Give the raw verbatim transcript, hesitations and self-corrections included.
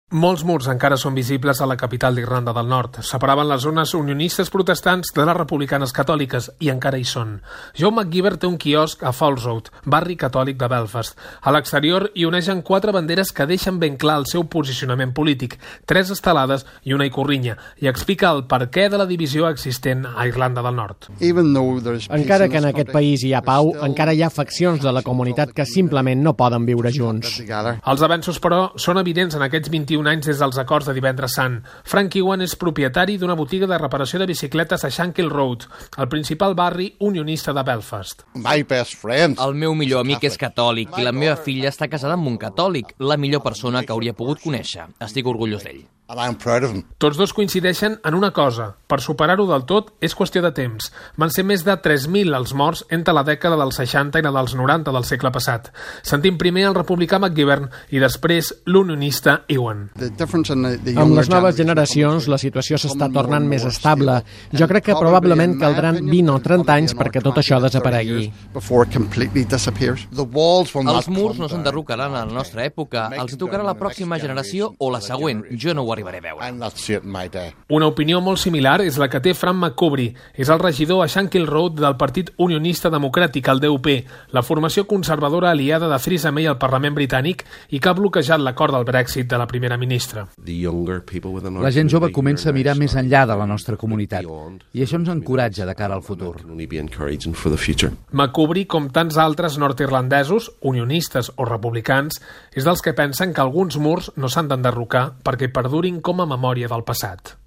Molts murs encara són visibles a la capital d'Irlanda del Nord. Separaven les zones unionistes protestants de les republicanes catòliques, i encara hi són. Joe McGeever té un quiosc a Falls Road, barri catòlic de Belfast. A l'exterior hi uneixen quatre banderes que deixen ben clar el seu posicionament polític, tres estelades i una icorrinya, i explica el perquè de la divisió existent a Irlanda del Nord. Encara que en aquest país hi ha pau, encara hi ha faccions de la comunitat que simplement no poden viure junts. Els avenços, però, són evidents en aquests vint-i-un anys des dels acords de Divendres Sant. Frank Ewan és propietari d'una botiga de reparació de bicicletes a Shankill Road, el principal barri unionista de Belfast. El meu millor amic és catòlic i la meva filla està casada amb un catòlic, la millor persona que hauria pogut conèixer. Estic orgullós d'ell. Tots dos coincideixen en una cosa: per superar-ho del tot és qüestió de temps. Van ser més de tres mil els morts entre la dècada dels seixanta i la dels noranta del segle passat. Sentim primer el republicà McGivern i després l'unionista Ewan. Amb les noves generacions la situació s'està tornant més estable. Jo crec que probablement caldran vint o trenta anys perquè tot això desaparegui. Els murs no s'enderrocaran a la nostra època, els hi tocarà la pròxima generació o la següent. Jo no ho arribaré a veure. Una opinió molt similar és la que té Frank McCovery. És el regidor a Shankill Road del Partit Unionista Democràtic, el D U P, la formació conservadora aliada de Theresa May al Parlament britànic i que ha bloquejat l'acord del Brexit de la primera ministra. La gent jove comença a mirar més enllà de la nostra comunitat i això ens encoratja de cara al futur. McCovery, com tants altres nord-irlandesos, unionistes o republicans, és dels que pensen que alguns murs no s'han d'enderrocar perquè perdurin com a memòria del passat.